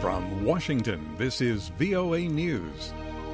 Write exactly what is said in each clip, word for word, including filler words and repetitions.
From Washington, this is V O A News.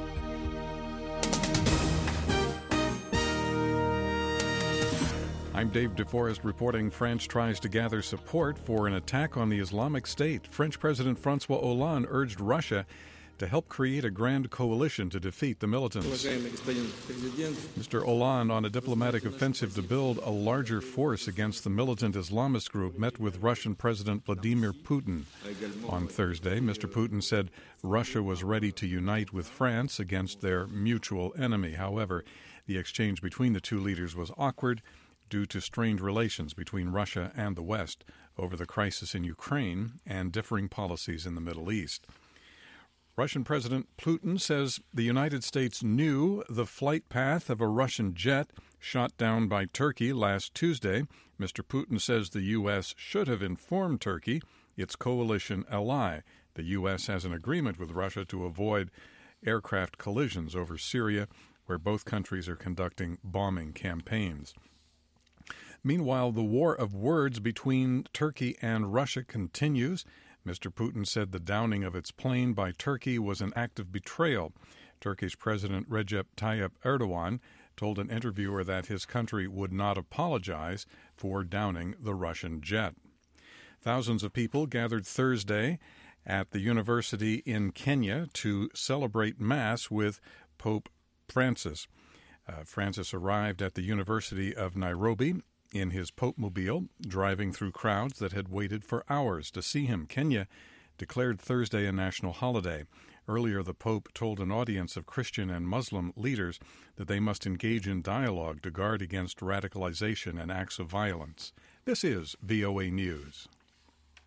I'm Dave DeForest reporting France tries to gather support for an attack on the Islamic State. French President Francois Hollande urged Russia to help create a grand coalition to defeat the militants. Mister Hollande, on a diplomatic offensive to build a larger force against the militant Islamist group, met with Russian President Vladimir Putin. On Thursday, Mister Putin said Russia was ready to unite with France against their mutual enemy. However, the exchange between the two leaders was awkward due to strained relations between Russia and the West over the crisis in Ukraine and differing policies in the Middle East. Russian President Putin says the United States knew the flight path of a Russian jet shot down by Turkey last Tuesday. Mister Putin says the U S should have informed Turkey, its coalition ally. The U S has an agreement with Russia to avoid aircraft collisions over Syria, where both countries are conducting bombing campaigns. Meanwhile, the war of words between Turkey and Russia continues. Mister Putin said the downing of its plane by Turkey was an act of betrayal. Turkish President Recep Tayyip Erdogan told an interviewer that his country would not apologize for downing the Russian jet. Thousands of people gathered Thursday at the university in Kenya to celebrate Mass with Pope Francis. Uh, Francis arrived at the University of Nairobi in his Pope-mobile, driving through crowds that had waited for hours to see him. Kenya declared Thursday a national holiday. Earlier, the Pope told an audience of Christian and Muslim leaders that they must engage in dialogue to guard against radicalization and acts of violence. This is V O A News.